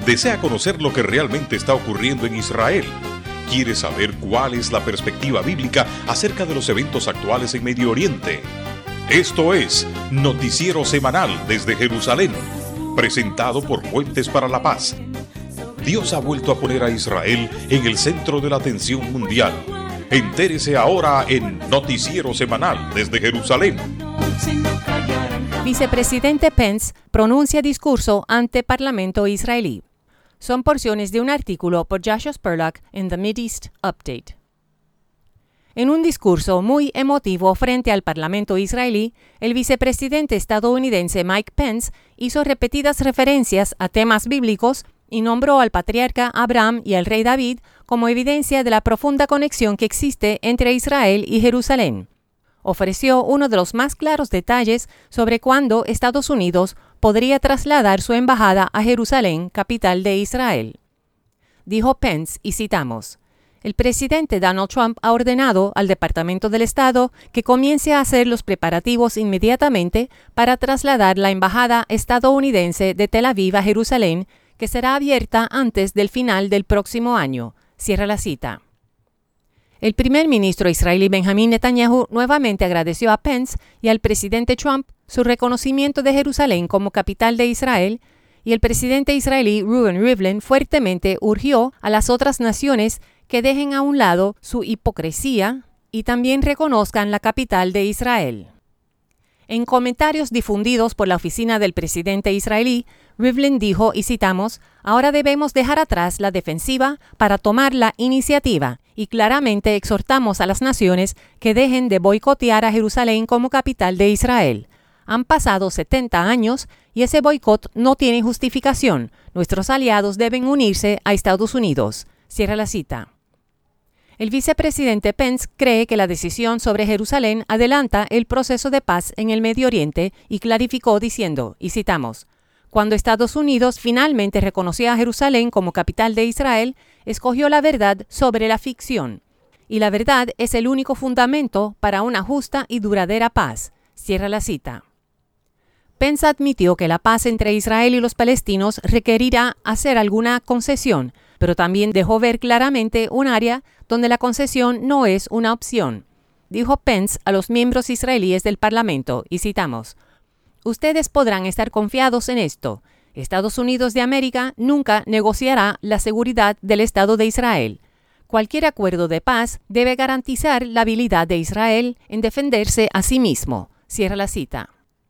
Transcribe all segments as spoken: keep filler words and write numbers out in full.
¿Desea conocer lo que realmente está ocurriendo en Israel? ¿Quiere saber cuál es la perspectiva bíblica acerca de los eventos actuales en Medio Oriente? Esto es Noticiero Semanal desde Jerusalén, presentado por Puentes para la Paz. Dios ha vuelto a poner a Israel en el centro de la atención mundial. Entérese ahora en Noticiero Semanal desde Jerusalén. Vicepresidente Pence pronuncia discurso ante Parlamento israelí. Son porciones de un artículo por Joshua Spurlock en The Mideast Update. En un discurso muy emotivo frente al Parlamento israelí, el vicepresidente estadounidense Mike Pence hizo repetidas referencias a temas bíblicos y nombró al patriarca Abraham y al rey David como evidencia de la profunda conexión que existe entre Israel y Jerusalén. Ofreció uno de los más claros detalles sobre cuándo Estados Unidos podría trasladar su embajada a Jerusalén, capital de Israel. Dijo Pence, y citamos, «El presidente Donald Trump ha ordenado al Departamento del Estado que comience a hacer los preparativos inmediatamente para trasladar la embajada estadounidense de Tel Aviv a Jerusalén, que será abierta antes del final del próximo año». Cierra la cita. El primer ministro israelí Benjamin Netanyahu nuevamente agradeció a Pence y al presidente Trump su reconocimiento de Jerusalén como capital de Israel, y el presidente israelí Reuven Rivlin fuertemente urgió a las otras naciones que dejen a un lado su hipocresía y también reconozcan la capital de Israel. En comentarios difundidos por la oficina del presidente israelí, Rivlin dijo, y citamos, «Ahora debemos dejar atrás la defensiva para tomar la iniciativa y claramente exhortamos a las naciones que dejen de boicotear a Jerusalén como capital de Israel. Han pasado setenta años y ese boicot no tiene justificación. Nuestros aliados deben unirse a Estados Unidos». Cierra la cita. El vicepresidente Pence cree que la decisión sobre Jerusalén adelanta el proceso de paz en el Medio Oriente y clarificó diciendo, y citamos, «Cuando Estados Unidos finalmente reconoció a Jerusalén como capital de Israel, escogió la verdad sobre la ficción. Y la verdad es el único fundamento para una justa y duradera paz». Cierra la cita. Pence admitió que la paz entre Israel y los palestinos requerirá hacer alguna concesión, pero también dejó ver claramente un área donde la concesión no es una opción. Dijo Pence a los miembros israelíes del Parlamento, y citamos, «Ustedes podrán estar confiados en esto. Estados Unidos de América nunca negociará la seguridad del Estado de Israel. Cualquier acuerdo de paz debe garantizar la habilidad de Israel en defenderse a sí mismo». Cierra la cita.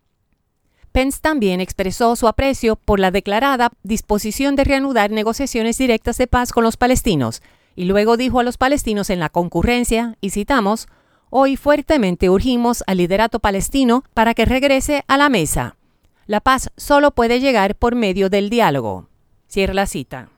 Pence también expresó su aprecio por la declarada disposición de reanudar negociaciones directas de paz con los palestinos, y luego dijo a los palestinos en la concurrencia, y citamos, «Hoy fuertemente urgimos al liderato palestino para que regrese a la mesa. La paz solo puede llegar por medio del diálogo». Cierra la cita.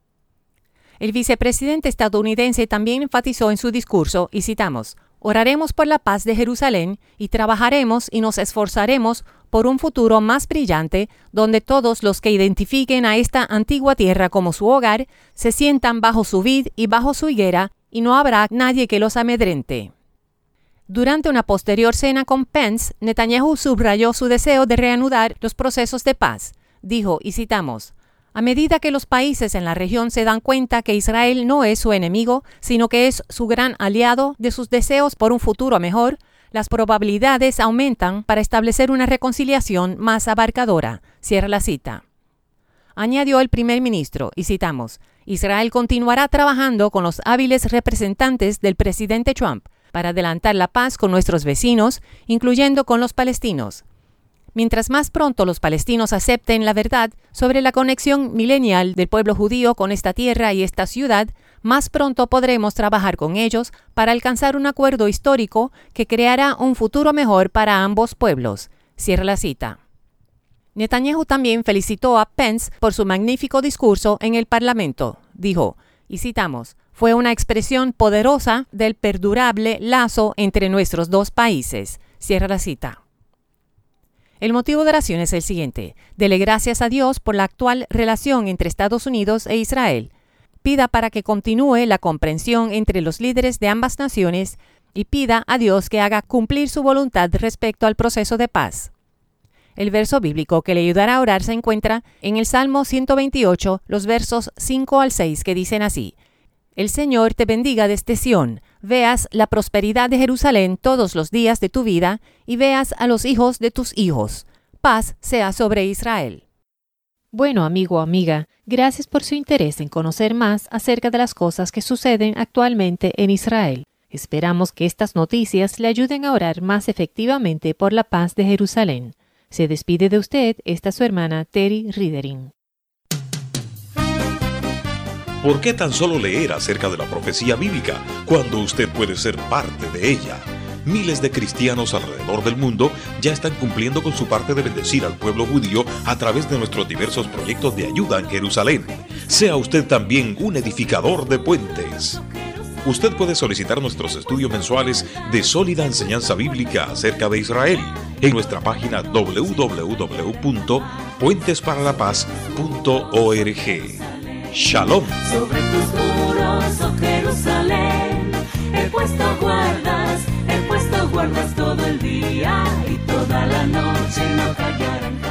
El vicepresidente estadounidense también enfatizó en su discurso, y citamos, «Oraremos por la paz de Jerusalén y trabajaremos y nos esforzaremos por un futuro más brillante donde todos los que identifiquen a esta antigua tierra como su hogar se sientan bajo su vid y bajo su higuera y no habrá nadie que los amedrente». Durante una posterior cena con Pence, Netanyahu subrayó su deseo de reanudar los procesos de paz. Dijo, y citamos, «A medida que los países en la región se dan cuenta que Israel no es su enemigo, sino que es su gran aliado de sus deseos por un futuro mejor, las probabilidades aumentan para establecer una reconciliación más abarcadora». Cierra la cita. Añadió el primer ministro, y citamos, «Israel continuará trabajando con los hábiles representantes del presidente Trump para adelantar la paz con nuestros vecinos, incluyendo con los palestinos. Mientras más pronto los palestinos acepten la verdad sobre la conexión milenial del pueblo judío con esta tierra y esta ciudad, más pronto podremos trabajar con ellos para alcanzar un acuerdo histórico que creará un futuro mejor para ambos pueblos». Cierra la cita. Netanyahu también felicitó a Pence por su magnífico discurso en el Parlamento. Dijo, y citamos, «Fue una expresión poderosa del perdurable lazo entre nuestros dos países». Cierra la cita. El motivo de oración es el siguiente. Dele gracias a Dios por la actual relación entre Estados Unidos e Israel. Pida para que continúe la comprensión entre los líderes de ambas naciones y pida a Dios que haga cumplir su voluntad respecto al proceso de paz. El verso bíblico que le ayudará a orar se encuentra en el Salmo ciento veintiocho, los versos cinco al seis, que dicen así: El Señor te bendiga desde Sión, veas la prosperidad de Jerusalén todos los días de tu vida, y veas a los hijos de tus hijos. Paz sea sobre Israel. Bueno, amigo o amiga, gracias por su interés en conocer más acerca de las cosas que suceden actualmente en Israel. Esperamos que estas noticias le ayuden a orar más efectivamente por la paz de Jerusalén. Se despide de usted esta su hermana Terry Riedering. ¿Por qué tan solo leer acerca de la profecía bíblica cuando usted puede ser parte de ella? Miles de cristianos alrededor del mundo ya están cumpliendo con su parte de bendecir al pueblo judío a través de nuestros diversos proyectos de ayuda en Jerusalén. Sea usted también un edificador de puentes. Usted puede solicitar nuestros estudios mensuales de sólida enseñanza bíblica acerca de Israel en nuestra página doble u doble u doble u punto puentes para la paz punto org. Shalom. Sobre tus muros, oh Jerusalén, he puesto guardas, he puesto guardas todo el día y toda la noche no callarán.